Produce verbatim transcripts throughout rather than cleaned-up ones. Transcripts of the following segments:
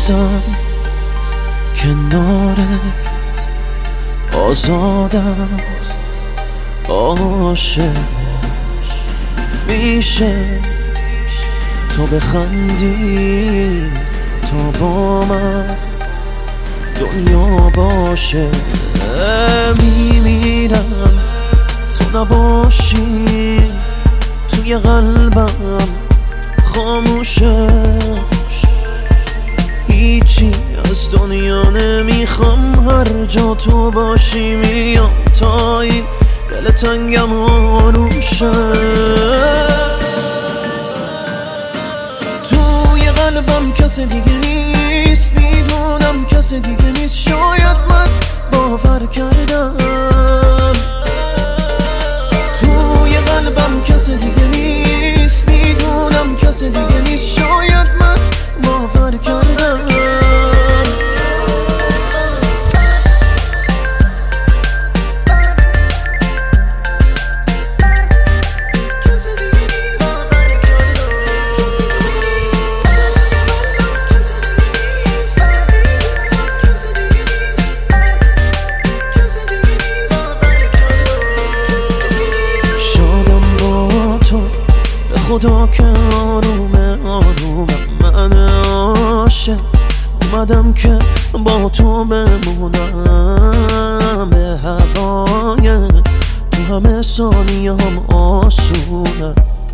نیستم کنارت، آزادم عاشق میشه تو بخندی تا با من دنیا باشه. میمیرم تو نباشی، توی قلبم خاموشه، هیچی از دنیا نمیخوام، هر جا تو باشی میام تا این دل تنگم آروم شه. توی قلبم کس دیگه نیست، میدونم کس دیگه نیست، شاید من باور کردم. توی قلبم کس دیگه نیست، میدونم کس دیگه نیست، شاید من باور کردم. خدا که آرومه آرومه، من عاشق اومدم که با تو بمونم، به هوای تو همه ثانیه هم آسونه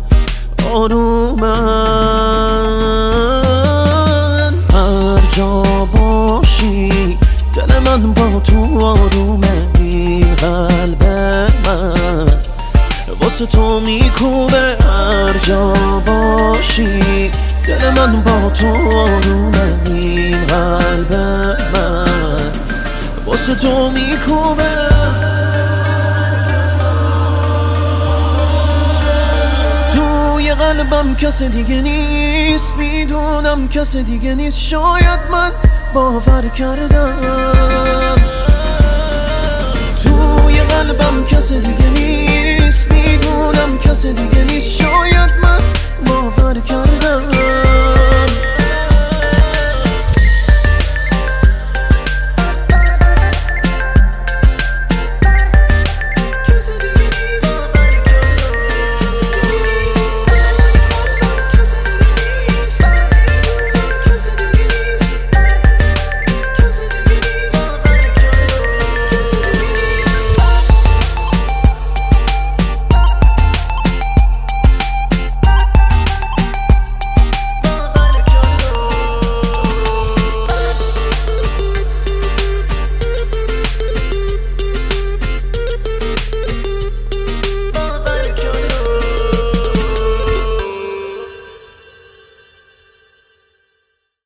آرومن. هر جا باشی دل من با تو آرومه، این قلب من واسه تو میکوبه. هر جا باشی دل من با تو آرومه، این قلب من واسه تو میکوبه. توی قلبم کس دیگه نیست، میدونم کس دیگه نیست، شاید من باور کردم. توی قلبم کس دیگه نیست، میدونم کس دیگه